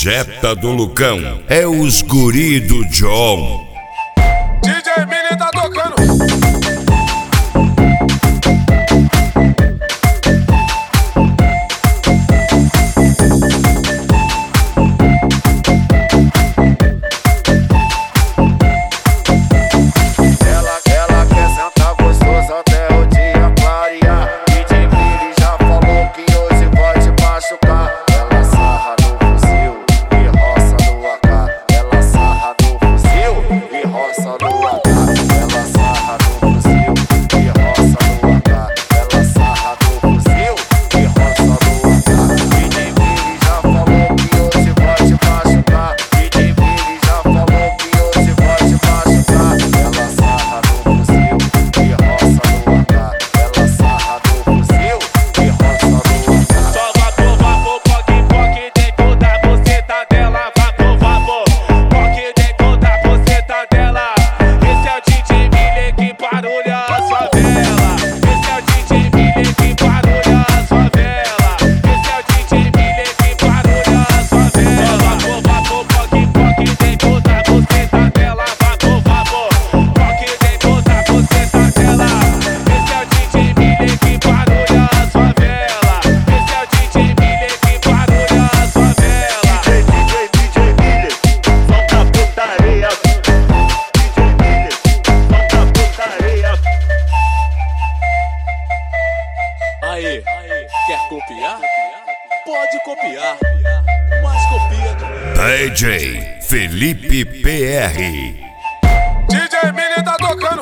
Projeta do Lucão, é os guri do John. DJ Mini tá tocando. Ela quer sentar gostoso até o dia clarear. DJ Mini já falou que hoje vai te machucar. Ela sarra no fuzil e roça no AK. Ela sarra no fuzil e roça no AK. Ela sarra no fuzil e roça no AK. Ela sarra no fuzil e roça no AK. DJ Mini já falou que hoje vai te machucar. DJ Mini já falou que hoje vai te machucar. Ela sarra no fuzil e roça no AK. Ela sarra no fuzil e roça no AK. Só vapor, vapor, poque, poque dentro da buceta dela. Vapor, vapor, poque dentro da buceta dela. Esse é o DJ Miller que barulha a favela. Esse é o DJ Miller que barulha a favela. Esse é o DJ Miller que barulha a favela. Só vapor, vapor, poque, poque dentro da buceta dela. Vapor, vapor, poque dentro da buceta dela. Esse é o DJ Miller que barulha a favela. Esse é o DJ Miller que barulha a favela. DJ Miller, solta a putaria. DJ Miller, solta a putaria. Aê, quer copiar? Pode copiar, mas copia. DJ Felipe PR. DJ Mini tá tocando.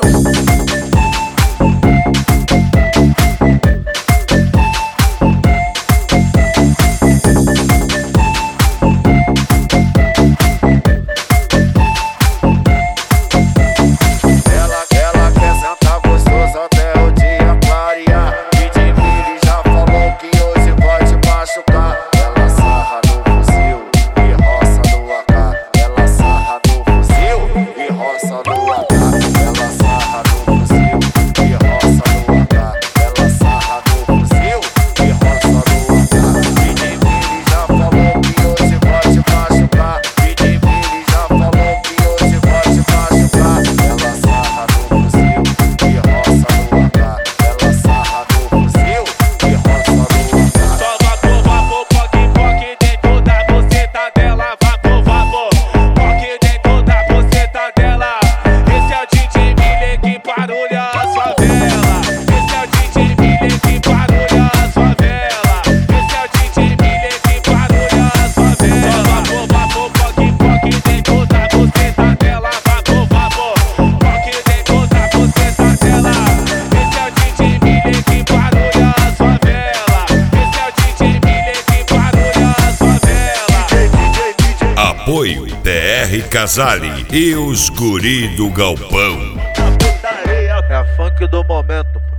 Ela quer sentar gostoso até o dia clarear. DJ Mini já falou que hoje vai te machucar. Ela sarra no fuzil e roça no AK. Ela sarra no fuzil e roça no AK. Ela sarra no fuzil e roça no AK. Ela sarra no fuzil e roça no AK. DJ Mini já falou que hoje vai te machucar. DJ Mini já falou que hoje vai te machucar. Ela sarra no fuzil e roça no AK. Ela sarra no fuzil e roça no AK. Só vapor, vapor, poque, poque dentro da buceta dela. Vapor, vapor, poque dentro da buceta dela. Esse é o DJ Miller que barulha a favela. Esse é o DJ Miller que barulha a favela. Esse é o DJ Miller que barulha a favela. Só vapor, vapor, poque, poque dentro da buceta dela. Vapor, vapor, poque dentro da buceta dela. Esse é o DJ Miller que barulha a favela. Esse é o DJ Miller que barulha a favela. Apoio DR Casale e os guri do Galpão. A putaria é funk do momento.